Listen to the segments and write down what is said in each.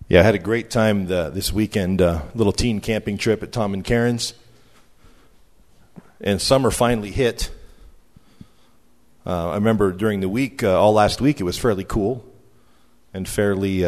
Yeah, I had a great time this weekend, little teen camping trip at Tom and Karen's. And summer finally hit. I remember during the week, all last week, it was fairly cool and fairly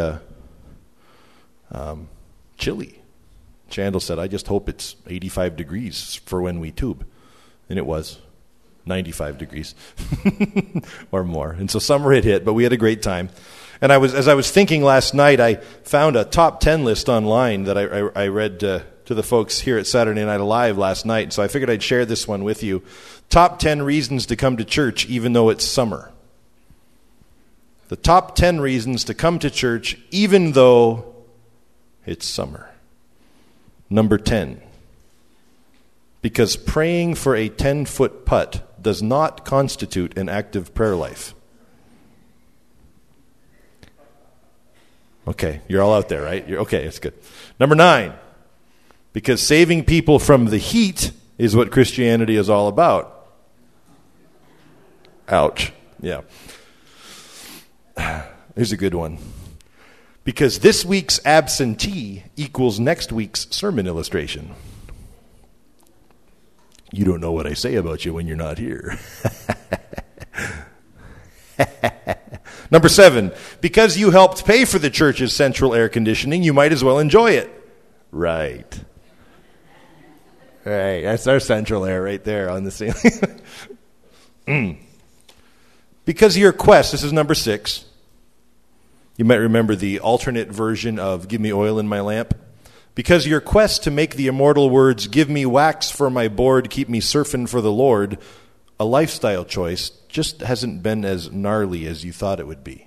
chilly. Chandel said, I just hope it's 85 degrees for when we tube. And it was 95 degrees or more. And so summer had hit, but we had a great time. And as I was thinking last night, I found a top 10 list online that I read to the folks here at Saturday Night Alive last night. So I figured I'd share this one with you. Top 10 reasons to come to church even though it's summer. The top 10 reasons to come to church even though it's summer. Number 10. Because praying for a 10-foot putt does not constitute an active prayer life. Okay, you're all out there, right? Okay, it's good. Number 9, because saving people from the heat is what Christianity is all about. Ouch. Yeah. Here's a good one. Because this week's absentee equals next week's sermon illustration. You don't know what I say about you when you're not here. Number 7, because you helped pay for the church's central air conditioning, you might as well enjoy it. Right. Right, that's our central air right there on the ceiling. Because your quest, this is number 6. You might remember the alternate version of Give Me Oil in My Lamp. Because your quest to make the immortal words, give me wax for my board, keep me surfing for the Lord, a lifestyle choice, just hasn't been as gnarly as you thought it would be.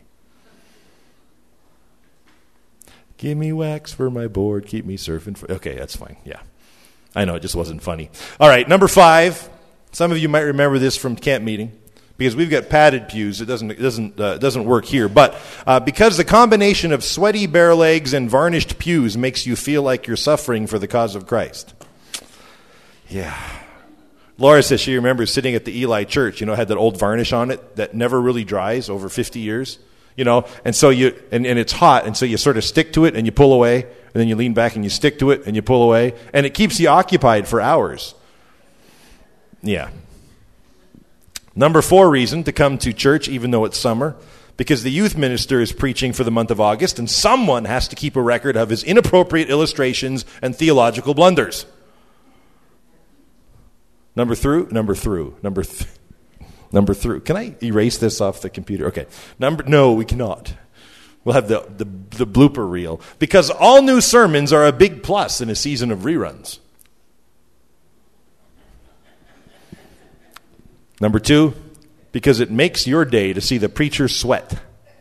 Give me wax for my board, keep me surfing for... Okay, that's fine, yeah. I know, it just wasn't funny. All right, number 5. Some of you might remember this from camp meeting, because we've got padded pews. It doesn't work here. But because the combination of sweaty bare legs and varnished pews makes you feel like you're suffering for the cause of Christ. Yeah. Laura says she remembers sitting at the Eli Church, had that old varnish on it that never really dries over 50 years, and so and it's hot, and so you sort of stick to it and you pull away, and then you lean back and you stick to it and you pull away, and it keeps you occupied for hours. Yeah. Number 4 reason to come to church even though it's summer, because the youth minister is preaching for the month of August, and someone has to keep a record of his inappropriate illustrations and theological blunders. Number 3. Can I erase this off the computer? Okay. No, we cannot. We'll have the blooper reel. Because all new sermons are a big plus in a season of reruns. Number 2, because it makes your day to see the preacher sweat.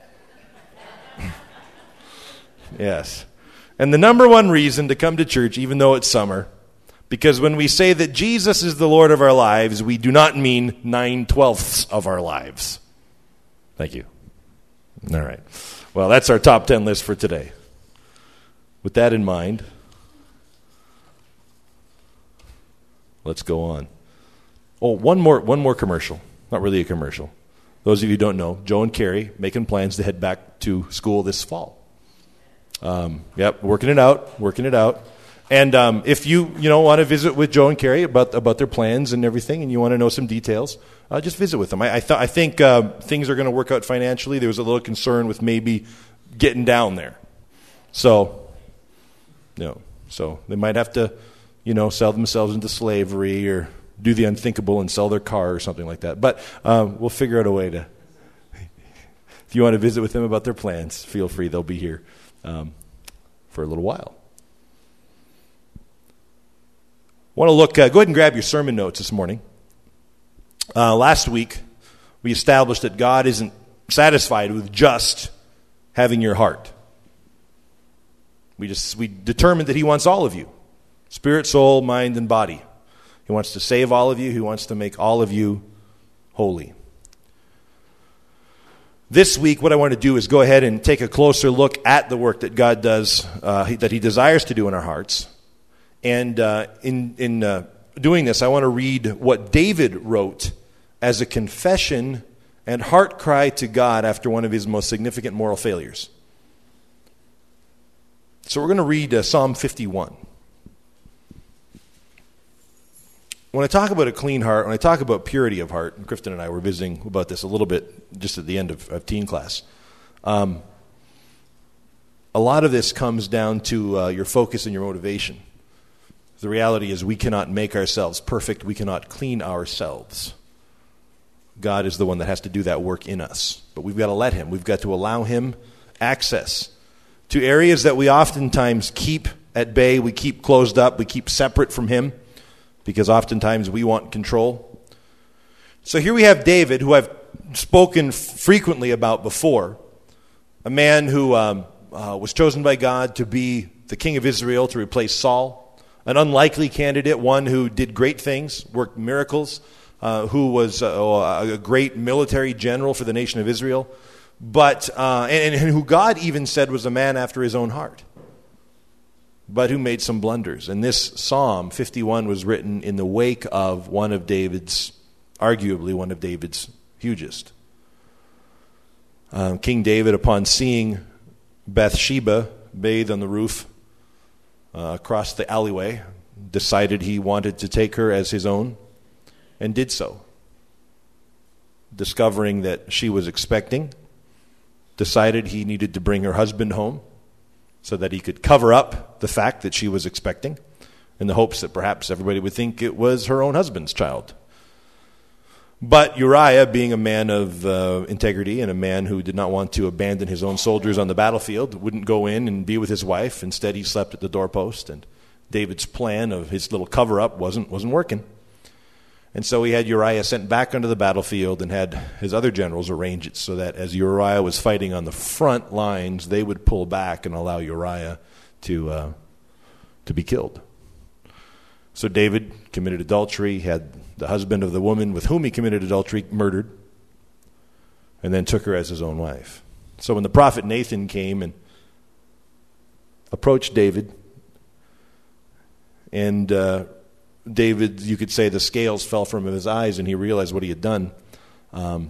Yes. And the number 1 reason to come to church, even though it's summer, because when we say that Jesus is the Lord of our lives, we do not mean 9/12 of our lives. Thank you. All right. Well, that's our top 10 list for today. With that in mind, let's go on. Oh, one more commercial. Not really a commercial. Those of you who don't know, Joe and Carrie making plans to head back to school this fall. Working it out. And if you want to visit with Joe and Carrie about their plans and everything, and you want to know some details, just visit with them. I think things are going to work out financially. There was a little concern with maybe getting down there, so they might have to sell themselves into slavery or do the unthinkable and sell their car or something like that. But we'll figure out a way to... If you want to visit with them about their plans, feel free. They'll be here for a little while. Want to look... go ahead and grab your sermon notes this morning. Last week, we established that God isn't satisfied with just having your heart. We determined that He wants all of you. Spirit, soul, mind, and body. He wants to save all of you. He wants to make all of you holy. This week, what I want to do is go ahead and take a closer look at the work that God does, that He desires to do in our hearts. And in doing this, I want to read what David wrote as a confession and heart cry to God after one of his most significant moral failures. So we're going to read Psalm 51. When I talk about a clean heart, when I talk about purity of heart, and Kristen and I were visiting about this a little bit just at the end of teen class, a lot of this comes down to your focus and your motivation. The reality is we cannot make ourselves perfect. We cannot clean ourselves. God is the one that has to do that work in us. But we've got to let him. We've got to allow him access to areas that we oftentimes keep at bay, we keep closed up, we keep separate from him, because oftentimes we want control. So here we have David, who I've spoken frequently about before, a man who was chosen by God to be the king of Israel, to replace Saul, an unlikely candidate, one who did great things, worked miracles, who was a great military general for the nation of Israel, but and who God even said was a man after his own heart, but who made some blunders. And this Psalm 51 was written in the wake of arguably one of David's hugest. King David, upon seeing Bathsheba bathe on the roof across the alleyway, decided he wanted to take her as his own, and did so. Discovering that she was expecting, decided he needed to bring her husband home so that he could cover up the fact that she was expecting, in the hopes that perhaps everybody would think it was her own husband's child. But Uriah, being a man of integrity and a man who did not want to abandon his own soldiers on the battlefield, wouldn't go in and be with his wife. Instead, he slept at the doorpost, and David's plan of his little cover-up wasn't working. And so he had Uriah sent back onto the battlefield and had his other generals arrange it so that as Uriah was fighting on the front lines, they would pull back and allow Uriah to be killed. So David committed adultery, had the husband of the woman with whom he committed adultery murdered, and then took her as his own wife. So when the prophet Nathan came and approached David, and David, you could say the scales fell from his eyes and he realized what he had done. The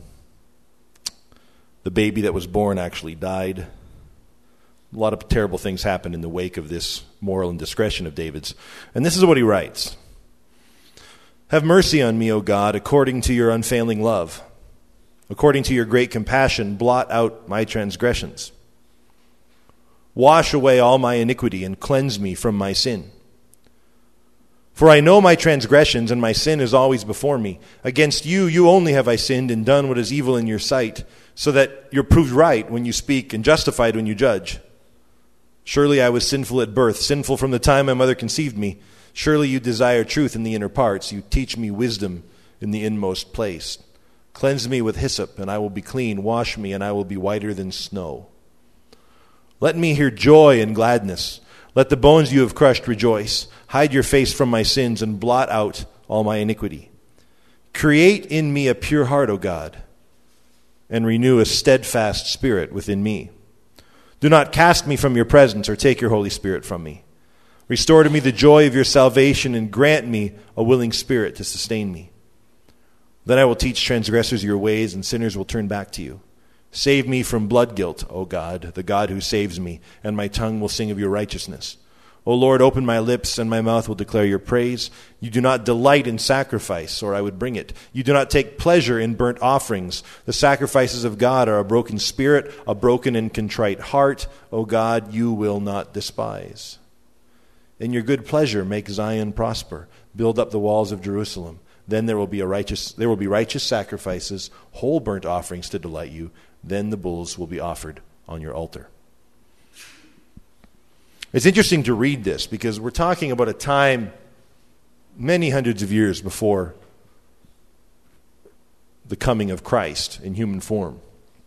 baby that was born actually died. A lot of terrible things happened in the wake of this moral indiscretion of David's. And this is what he writes. Have mercy on me, O God, according to your unfailing love. According to your great compassion, blot out my transgressions. Wash away all my iniquity and cleanse me from my sin. For I know my transgressions, and my sin is always before me. Against you, you only have I sinned and done what is evil in your sight, so that you're proved right when you speak and justified when you judge. Surely I was sinful at birth, sinful from the time my mother conceived me. Surely you desire truth in the inner parts. You teach me wisdom in the inmost place. Cleanse me with hyssop, and I will be clean. Wash me, and I will be whiter than snow. Let me hear joy and gladness. Let the bones you have crushed rejoice. Hide your face from my sins and blot out all my iniquity. Create in me a pure heart, O God, and renew a steadfast spirit within me. Do not cast me from your presence or take your Holy Spirit from me. Restore to me the joy of your salvation and grant me a willing spirit to sustain me. Then I will teach transgressors your ways and sinners will turn back to you. Save me from blood guilt, O God, the God who saves me, and my tongue will sing of your righteousness. O Lord, open my lips, and my mouth will declare your praise. You do not delight in sacrifice, or I would bring it. You do not take pleasure in burnt offerings. The sacrifices of God are a broken spirit, a broken and contrite heart. O God, you will not despise. In your good pleasure, make Zion prosper. Build up the walls of Jerusalem. Then there will be righteous sacrifices, whole burnt offerings to delight you. Then the bulls will be offered on your altar. It's interesting to read this because we're talking about a time many hundreds of years before the coming of Christ in human form.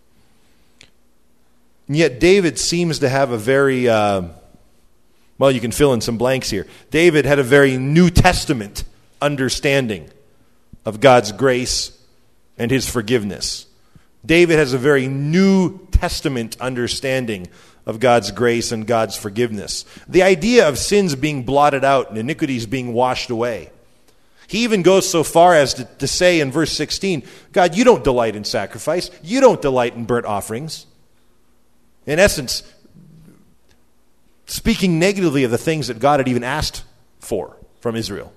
And yet David seems to have a very, you can fill in some blanks here. David had a very New Testament understanding of God's grace and his forgiveness. David has a very New Testament understanding of God's grace and God's forgiveness. The idea of sins being blotted out and iniquities being washed away. He even goes so far as to say in verse 16, God, you don't delight in sacrifice. You don't delight in burnt offerings. In essence, speaking negatively of the things that God had even asked for from Israel.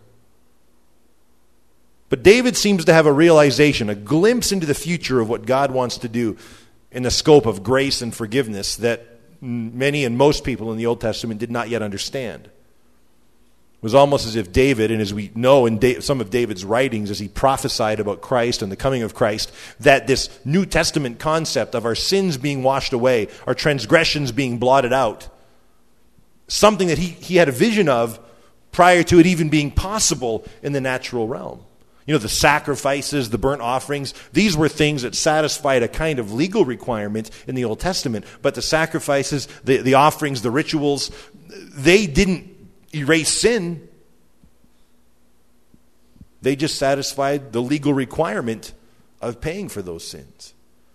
But David seems to have a realization, a glimpse into the future of what God wants to do in the scope of grace and forgiveness that many and most people in the Old Testament did not yet understand. It was almost as if David, and as we know in some of David's writings, as he prophesied about Christ and the coming of Christ, that this New Testament concept of our sins being washed away, our transgressions being blotted out, something that he had a vision of prior to it even being possible in the natural realm. You know, the sacrifices, the burnt offerings, these were things that satisfied a kind of legal requirement in the Old Testament. But the sacrifices, the offerings, the rituals, they didn't erase sin. They just satisfied the legal requirement of paying for those sins.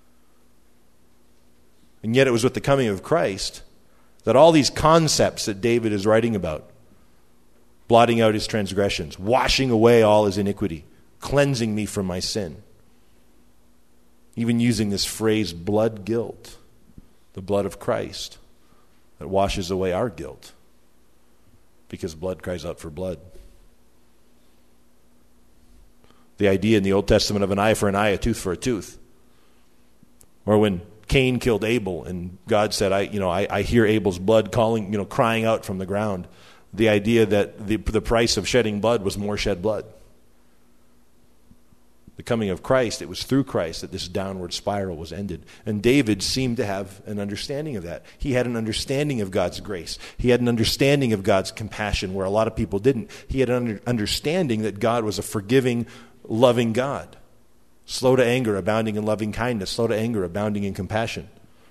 And yet it was with the coming of Christ that all these concepts that David is writing about, blotting out his transgressions, washing away all his iniquity, cleansing me from my sin. Even using this phrase, blood guilt, the blood of Christ that washes away our guilt, because blood cries out for blood. The idea in the Old Testament of an eye for an eye, a tooth for a tooth. Or when Cain killed Abel and God said, I hear Abel's blood crying out from the ground. The idea that the price of shedding blood was more shed blood. The coming of Christ, it was through Christ that this downward spiral was ended. And David seemed to have an understanding of that. He had an understanding of God's grace. He had an understanding of God's compassion where a lot of people didn't. He had an understanding that God was a forgiving, loving God. Slow to anger, abounding in loving kindness. Slow to anger, abounding in compassion.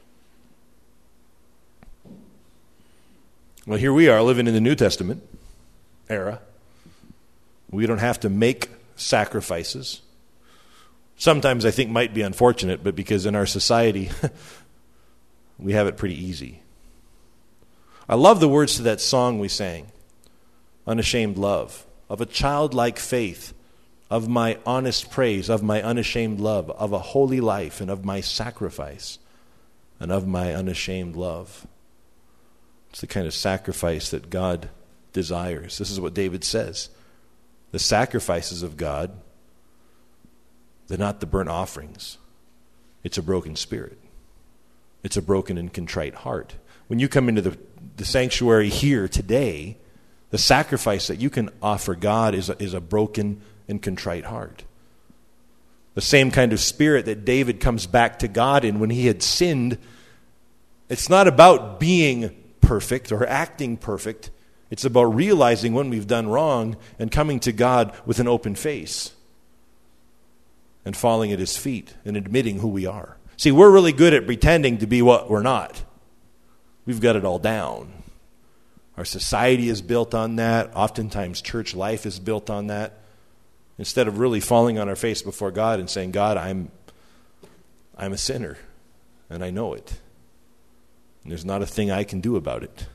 Well, here we are living in the New Testament era. We don't have to make sacrifices. Sometimes I think might be unfortunate, but because in our society we have it pretty easy. I love the words to that song we sang, Unashamed Love, of a childlike faith, of my honest praise, of my unashamed love, of a holy life, and of my sacrifice, and of my unashamed love. It's the kind of sacrifice that God desires. This is what David says. The sacrifices of God, they're not the burnt offerings. It's a broken spirit. It's a broken and contrite heart. When you come into the sanctuary here today, the sacrifice that you can offer God is a broken and contrite heart. The same kind of spirit that David comes back to God in when he had sinned. It's not about being perfect or acting perfect. It's about realizing when we've done wrong and coming to God with an open face and falling at his feet and admitting who we are. See, we're really good at pretending to be what we're not. We've got it all down. Our society is built on that. Oftentimes church life is built on that. Instead of really falling on our face before God and saying, God, I'm a sinner, and I know it. And there's not a thing I can do about it.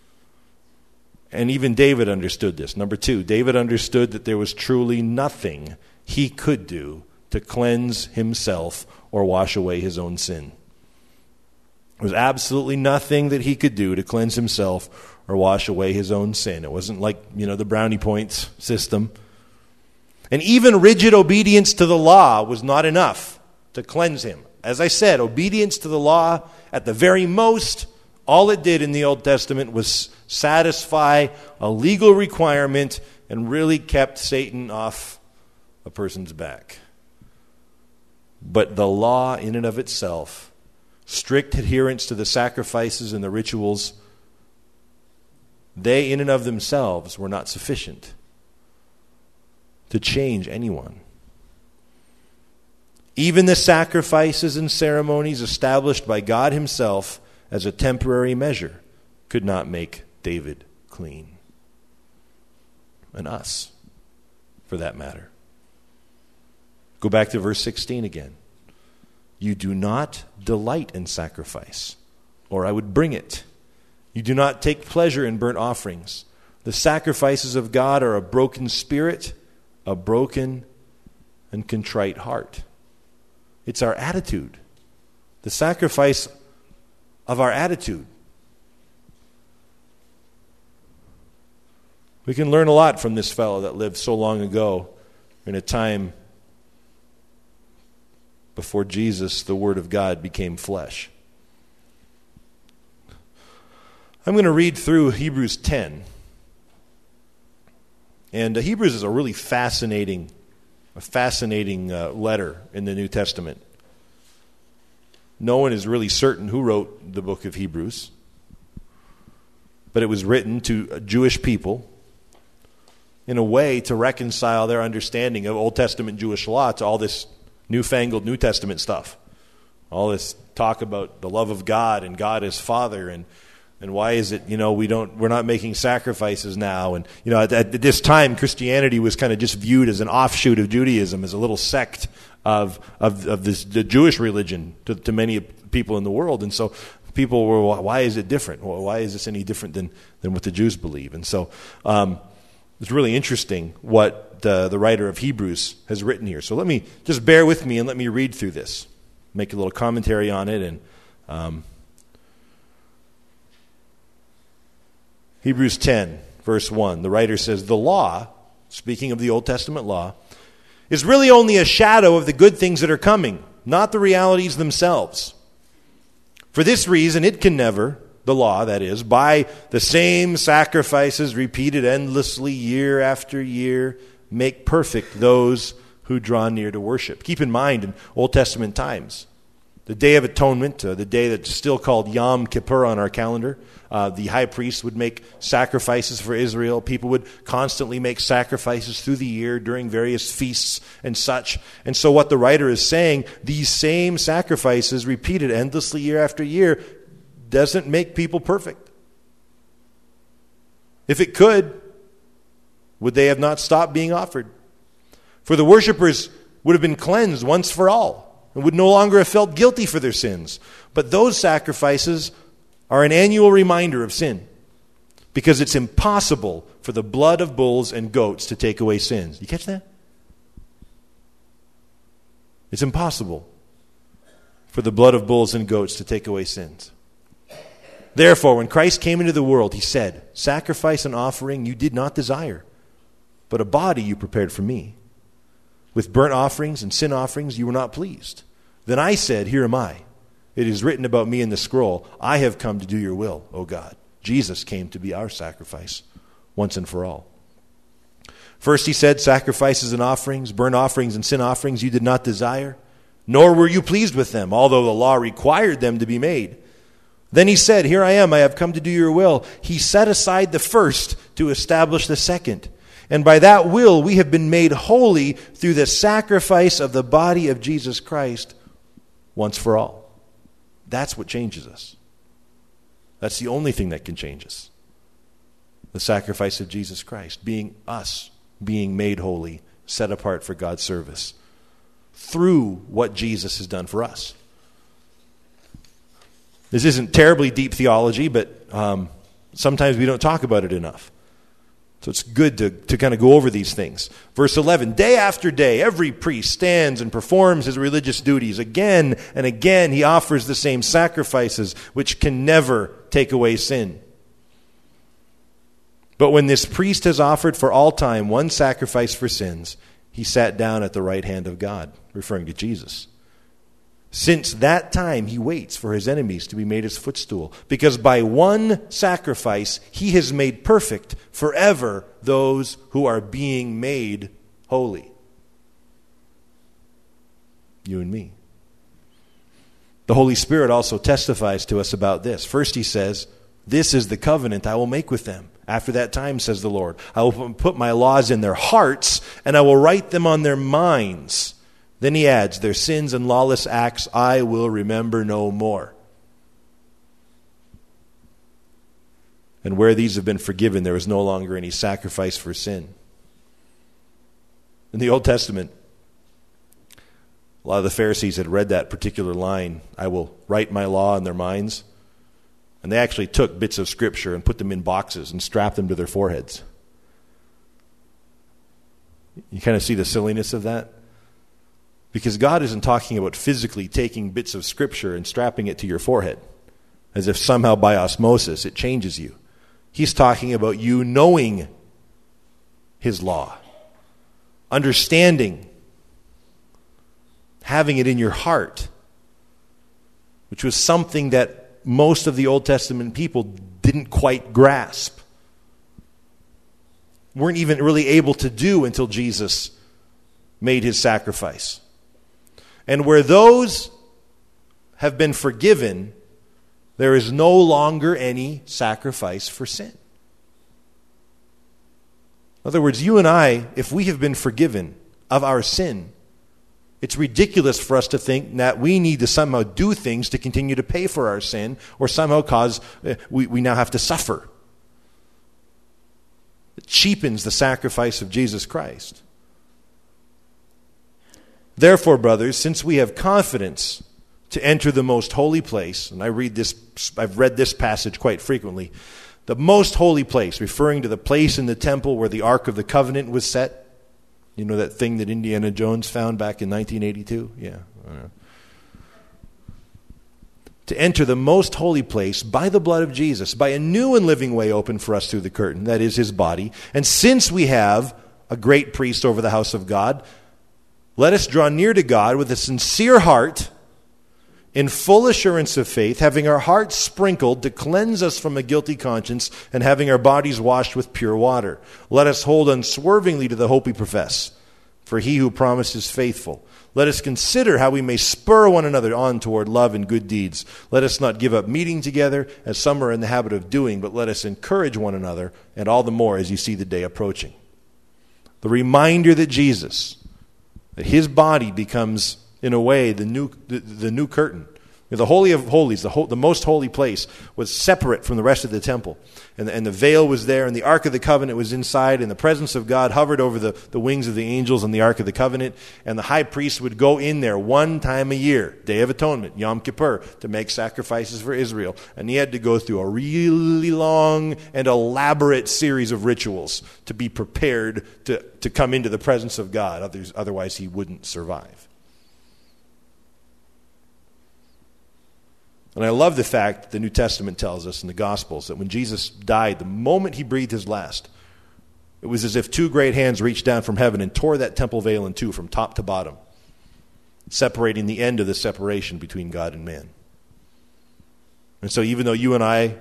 And even David understood this. Number 2, David understood that there was truly nothing he could do to cleanse himself or wash away his own sin. There was absolutely nothing that he could do to cleanse himself or wash away his own sin. It wasn't like, the brownie points system. And even rigid obedience to the law was not enough to cleanse him. As I said, obedience to the law, at the very most, all it did in the Old Testament was satisfy a legal requirement and really kept Satan off a person's back. But the law in and of itself, strict adherence to the sacrifices and the rituals, they in and of themselves were not sufficient to change anyone. Even the sacrifices and ceremonies established by God himself as a temporary measure could not make David clean. And us, for that matter. Go back to verse 16 again. You do not delight in sacrifice, or I would bring it. You do not take pleasure in burnt offerings. The sacrifices of God are a broken spirit, a broken and contrite heart. It's our attitude. The sacrifice of our attitude. We can learn a lot from this fellow that lived so long ago in a time before Jesus, the Word of God, became flesh. I'm going to read through Hebrews 10. And Hebrews is a really fascinating letter in the New Testament. No one is really certain who wrote the book of Hebrews, but it was written to Jewish people in a way to reconcile their understanding of Old Testament Jewish law to all this newfangled New Testament stuff. All this talk about the love of God and God as Father, and why is it, we're not making sacrifices now. And, at this time, Christianity was kind of just viewed as an offshoot of Judaism, as a little sect of the Jewish religion to many people in the world. And so people were, why is it different? Why is this any different than what the Jews believe? And so it's really interesting what the writer of Hebrews has written here. So let me just bear with me and let me read through this, make a little commentary on it. And Hebrews 10, verse 1, the writer says, the law, speaking of the Old Testament law, is really only a shadow of the good things that are coming, not the realities themselves. For this reason, it can never, the law that is, by the same sacrifices repeated endlessly year after year, make perfect those who draw near to worship. Keep in mind, in Old Testament times, the Day of Atonement, the day that's still called Yom Kippur on our calendar, the high priest would make sacrifices for Israel. People would constantly make sacrifices through the year during various feasts and such. And so what the writer is saying, these same sacrifices repeated endlessly year after year doesn't make people perfect. If it could, would they have not stopped being offered? For the worshipers would have been cleansed once for all and would no longer have felt guilty for their sins. But those sacrifices are an annual reminder of sin, because it's impossible for the blood of bulls and goats to take away sins. You catch that? It's impossible for the blood of bulls and goats to take away sins. Therefore, when Christ came into the world, he said, sacrifice and offering you did not desire, but a body you prepared for me. With burnt offerings and sin offerings you were not pleased. Then I said, here am I. It is written about me in the scroll, I have come to do your will, O God. Jesus came to be our sacrifice once and for all. First he said, sacrifices and offerings, burnt offerings and sin offerings you did not desire, nor were you pleased with them, although the law required them to be made. Then he said, here I am, I have come to do your will. He set aside the first to establish the second. And by that will we have been made holy through the sacrifice of the body of Jesus Christ once for all. That's what changes us. That's the only thing that can change us. The sacrifice of Jesus Christ, being us, being made holy, set apart for God's service, through what Jesus has done for us. This isn't terribly deep theology, but sometimes we don't talk about it enough. So it's good to kind of go over these things. Verse 11, day after day, every priest stands and performs his religious duties. Again and again, he offers the same sacrifices, which can never take away sin. But when this priest has offered for all time one sacrifice for sins, he sat down at the right hand of God, referring to Jesus. Since that time, he waits for his enemies to be made his footstool, because by one sacrifice, he has made perfect forever those who are being made holy. You and me. The Holy Spirit also testifies to us about this. First he says, this is the covenant I will make with them. After that time, says the Lord, I will put my laws in their hearts, and I will write them on their minds. Then he adds, their sins and lawless acts I will remember no more. And where these have been forgiven, there is no longer any sacrifice for sin. In the Old Testament, a lot of the Pharisees had read that particular line, I will write my law in their minds. And they actually took bits of Scripture and put them in boxes and strapped them to their foreheads. You kind of see the silliness of that? Because God isn't talking about physically taking bits of Scripture and strapping it to your forehead, as if somehow by osmosis it changes you. He's talking about you knowing his law. Understanding, having it in your heart, which was something that most of the Old Testament people didn't quite grasp. Weren't even really able to do until Jesus made his sacrifice. And where those have been forgiven, there is no longer any sacrifice for sin. In other words, you and I, if we have been forgiven of our sin, it's ridiculous for us to think that we need to somehow do things to continue to pay for our sin or somehow cause we now have to suffer. It cheapens the sacrifice of Jesus Christ. Therefore, brothers, since we have confidence to enter the most holy place, and I've read this passage quite frequently, the most holy place, referring to the place in the temple where the Ark of the Covenant was set. You know that thing that Indiana Jones found back in 1982? Yeah. To enter the most holy place by the blood of Jesus, by a new and living way opened for us through the curtain, that is his body. And since we have a great priest over the house of God, let us draw near to God with a sincere heart, in full assurance of faith, having our hearts sprinkled to cleanse us from a guilty conscience, and having our bodies washed with pure water. Let us hold unswervingly to the hope we profess, for he who promised is faithful. Let us consider how we may spur one another on toward love and good deeds. Let us not give up meeting together, as some are in the habit of doing, but let us encourage one another, and all the more as you see the day approaching. The reminder that Jesus, that his body becomes, in a way, the new curtain. The Holy of Holies, the most holy place, was separate from the rest of the temple. And the veil was there, and the Ark of the Covenant was inside, and the presence of God hovered over the wings of the angels on the Ark of the Covenant. And the high priest would go in there one time a year, Day of Atonement, Yom Kippur, to make sacrifices for Israel. And he had to go through a really long and elaborate series of rituals to be prepared to come into the presence of God. Otherwise, he wouldn't survive. And I love the fact that the New Testament tells us in the Gospels that when Jesus died, the moment he breathed his last, it was as if two great hands reached down from heaven and tore that temple veil in two from top to bottom, separating the end of the separation between God and man. And so even though you and I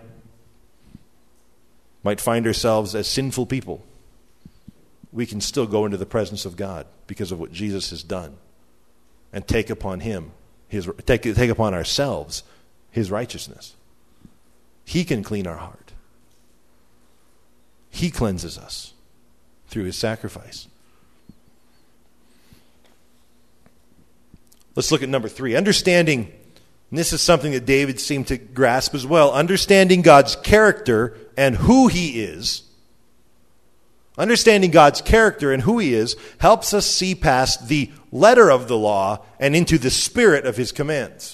might find ourselves as sinful people, we can still go into the presence of God because of what Jesus has done and take upon him, take upon ourselves his righteousness. He can clean our heart. He cleanses us through his sacrifice. Let's look at number 3. Understanding, and this is something that David seemed to grasp as well, understanding God's character and who he is. Understanding God's character and who he is helps us see past the letter of the law and into the spirit of his commands.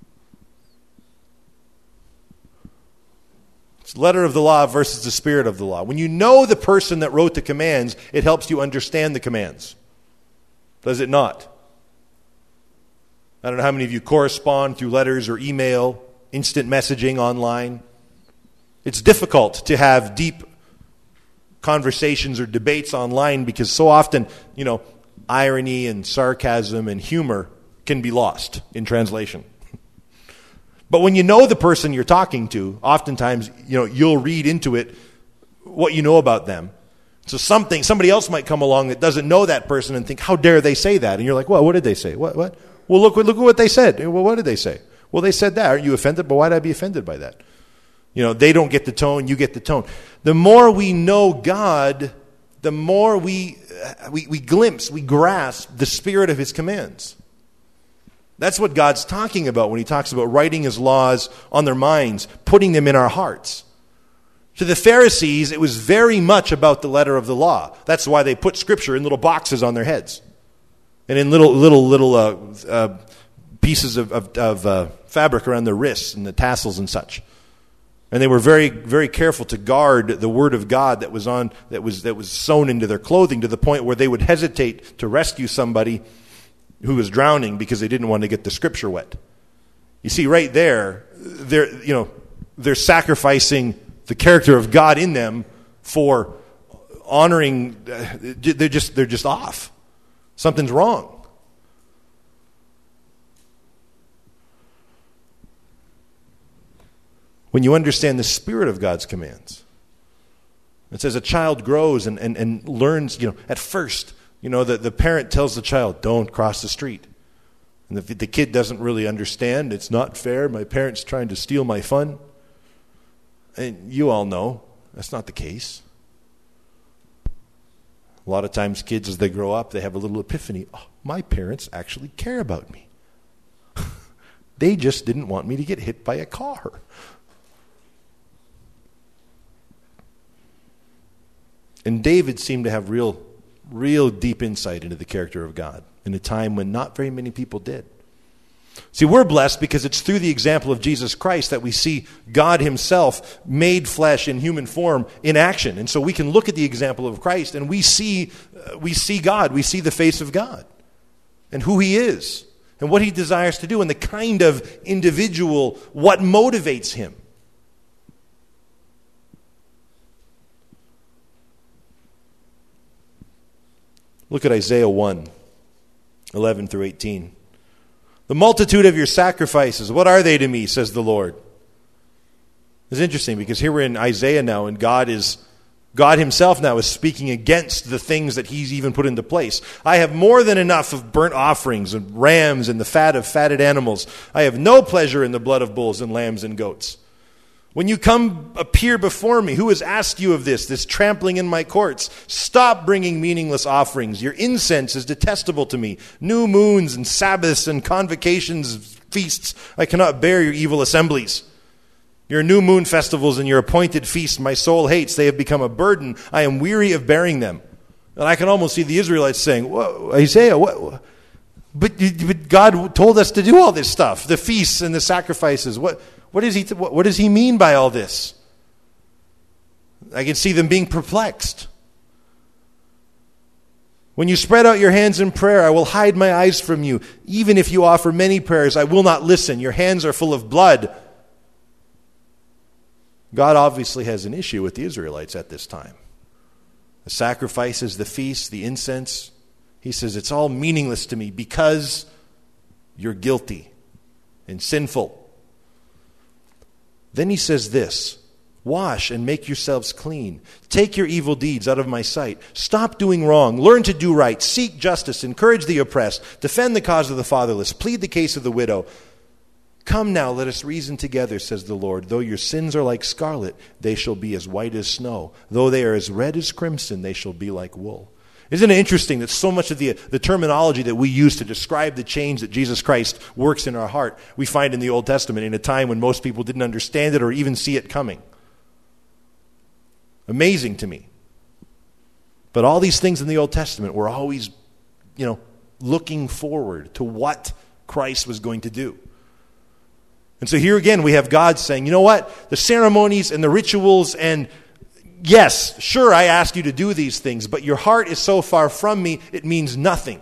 It's the letter of the law versus the spirit of the law. When you know the person that wrote the commands, it helps you understand the commands. Does it not? I don't know how many of you correspond through letters or email, instant messaging online. It's difficult to have deep conversations or debates online because so often, irony and sarcasm and humor can be lost in translation. But when you know the person you're talking to, oftentimes, you'll read into it what you know about them. So somebody else might come along that doesn't know that person and think, how dare they say that? And you're like, well, what did they say? What? Well, look at what they said. Well, what did they say? Well, they said that. Aren't you offended? But why'd I be offended by that? They don't get the tone, you get the tone. The more we know God, the more we grasp the spirit of his commands. That's what God's talking about when he talks about writing his laws on their minds, putting them in our hearts. To the Pharisees, it was very much about the letter of the law. That's why they put Scripture in little boxes on their heads and in little pieces of fabric around their wrists and the tassels and such. And they were very, very careful to guard the word of God that was sewn into their clothing to the point where they would hesitate to rescue somebody who was drowning because they didn't want to get the Scripture wet. You see, right there, they're sacrificing the character of God in them for honoring, they're just off. Something's wrong. When you understand the spirit of God's commands, it says a child grows and learns, at first, the parent tells the child, don't cross the street. And the kid doesn't really understand. It's not fair. My parent's trying to steal my fun. And you all know that's not the case. A lot of times kids, as they grow up, they have a little epiphany. Oh, my parents actually care about me. They just didn't want me to get hit by a car. And David seemed to have real deep insight into the character of God in a time when not very many people did. See, we're blessed because it's through the example of Jesus Christ that we see God himself made flesh in human form in action. And so we can look at the example of Christ and we see God. We see the face of God and who he is and what he desires to do and the kind of individual, what motivates him. Look at Isaiah 1, 11 through 18. The multitude of your sacrifices, what are they to me, says the Lord? It's interesting because here we're in Isaiah now, and God himself now is speaking against the things that he's even put into place. I have more than enough of burnt offerings and rams and the fat of fatted animals. I have no pleasure in the blood of bulls and lambs and goats. When you come appear before me, who has asked you of this trampling in my courts? Stop bringing meaningless offerings. Your incense is detestable to me. New moons and Sabbaths and convocations, feasts, I cannot bear your evil assemblies. Your new moon festivals and your appointed feasts my soul hates. They have become a burden. I am weary of bearing them. And I can almost see the Israelites saying, whoa, Isaiah, what? But God told us to do all this stuff, the feasts and the sacrifices. What does he mean by all this? I can see them being perplexed. When you spread out your hands in prayer, I will hide my eyes from you. Even if you offer many prayers, I will not listen. Your hands are full of blood. God obviously has an issue with the Israelites at this time. The sacrifices, the feasts, the incense. He says, it's all meaningless to me because you're guilty and sinful. Then he says this, wash and make yourselves clean. Take your evil deeds out of my sight. Stop doing wrong. Learn to do right. Seek justice. Encourage the oppressed. Defend the cause of the fatherless. Plead the case of the widow. Come now, let us reason together, says the Lord. Though your sins are like scarlet, they shall be as white as snow. Though they are as red as crimson, they shall be like wool. Isn't it interesting that so much of the terminology that we use to describe the change that Jesus Christ works in our heart, we find in the Old Testament in a time when most people didn't understand it or even see it coming? Amazing to me. But all these things in the Old Testament were always, looking forward to what Christ was going to do. And so here again we have God saying, you know what? The ceremonies and the rituals and yes, sure, I ask you to do these things, but your heart is so far from me, it means nothing.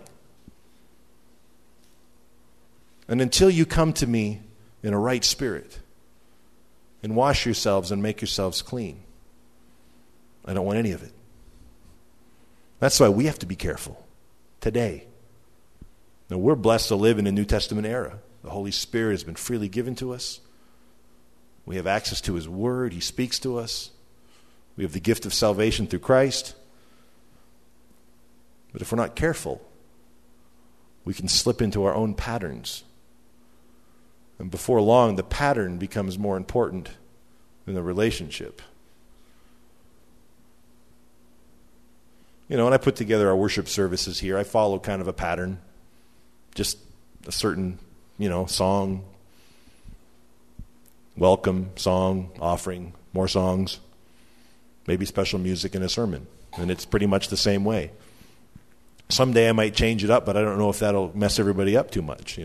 And until you come to me in a right spirit and wash yourselves and make yourselves clean, I don't want any of it. That's why we have to be careful today. Now, we're blessed to live in a New Testament era. The Holy Spirit has been freely given to us. We have access to his word. He speaks to us. We have the gift of salvation through Christ. But if we're not careful, we can slip into our own patterns. And before long, the pattern becomes more important than the relationship. When I put together our worship services here, I follow kind of a pattern. Just a certain, song, welcome, song, offering, more songs. Maybe special music and a sermon. And it's pretty much the same way. Someday I might change it up, but I don't know if that'll mess everybody up too much,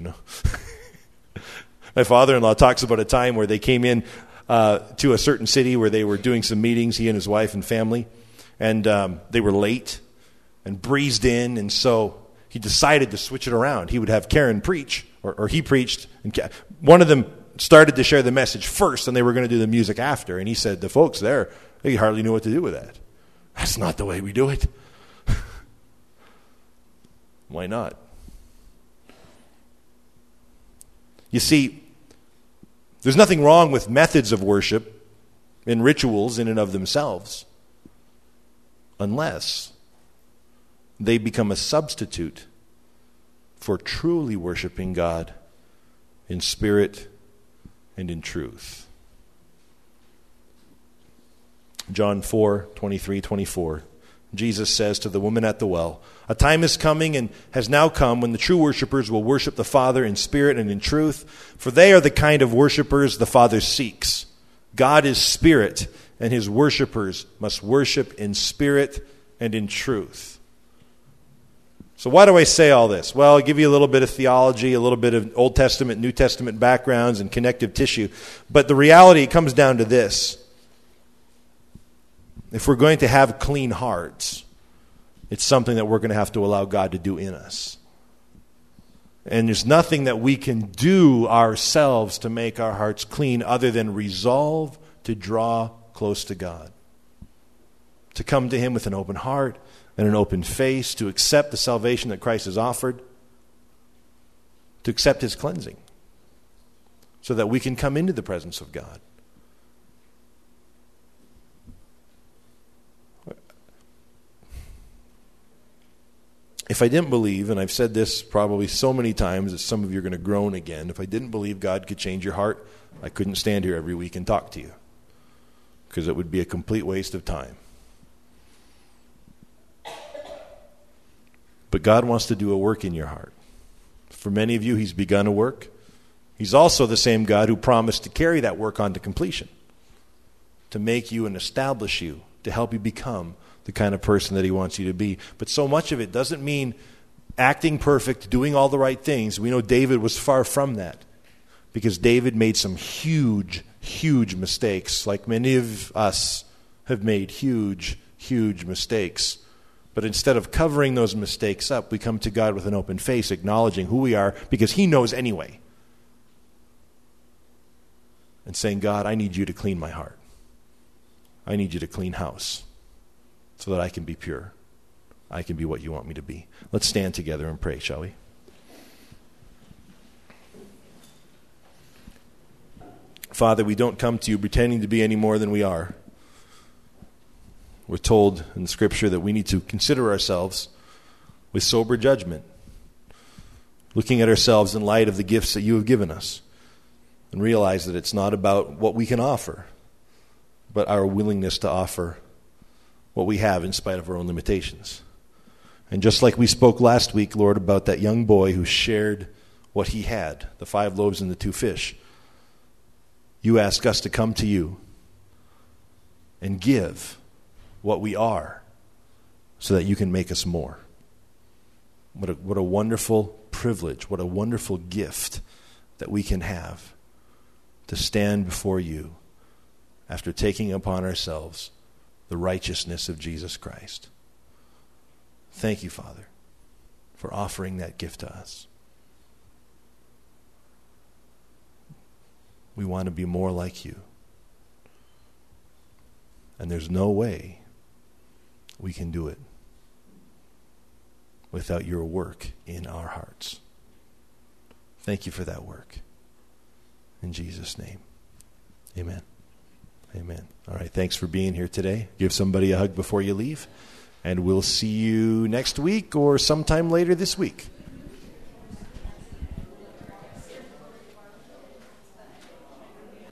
My father-in-law talks about a time where they came in to a certain city where they were doing some meetings, he and his wife and family, and they were late and breezed in, and so he decided to switch it around. He would have Karen preach, or he preached, and one of them started to share the message first, and they were going to do the music after, and he said, the folks there, they hardly knew what to do with that. That's not the way we do it. Why not? You see, there's nothing wrong with methods of worship and rituals in and of themselves, unless they become a substitute for truly worshiping God in spirit and in truth. John 4:23-24. Jesus says to the woman at the well, "A time is coming and has now come when the true worshipers will worship the Father in spirit and in truth, for they are the kind of worshipers the Father seeks. God is spirit, and his worshipers must worship in spirit and in truth." So why do I say all this? Well, I'll give you a little bit of theology, a little bit of Old Testament, New Testament backgrounds and connective tissue. But the reality comes down to this. If we're going to have clean hearts, it's something that we're going to have to allow God to do in us. And there's nothing that we can do ourselves to make our hearts clean other than resolve to draw close to God, to come to him with an open heart and an open face, to accept the salvation that Christ has offered, to accept his cleansing, so that we can come into the presence of God. If I didn't believe, and I've said this probably so many times that some of you are going to groan again, if I didn't believe God could change your heart, I couldn't stand here every week and talk to you, because it would be a complete waste of time. But God wants to do a work in your heart. For many of you, he's begun a work. He's also the same God who promised to carry that work on to completion, to make you and establish you, to help you become the kind of person that he wants you to be. But so much of it doesn't mean acting perfect, doing all the right things. We know David was far from that, because David made some huge, huge mistakes, like many of us have made huge, huge mistakes. But instead of covering those mistakes up, we come to God with an open face, acknowledging who we are, because he knows anyway. And saying, God, I need you to clean my heart. I need you to clean house, so that I can be pure. I can be what you want me to be. Let's stand together and pray, shall we? Father, we don't come to you pretending to be any more than we are. We're told in Scripture that we need to consider ourselves with sober judgment, looking at ourselves in light of the gifts that you have given us, and realize that it's not about what we can offer, but our willingness to offer what we have in spite of our own limitations. And just like we spoke last week, Lord, about that young boy who shared what he had, the 5 loaves and the 2 fish, you ask us to come to you and give what we are so that you can make us more. What a wonderful privilege, what a wonderful gift that we can have to stand before you after taking upon ourselves the righteousness of Jesus Christ. Thank you, Father, for offering that gift to us. We want to be more like you. And there's no way we can do it without your work in our hearts. Thank you for that work. In Jesus' name, amen. Amen. All right, thanks for being here today. Give somebody a hug before you leave, and we'll see you next week or sometime later this week.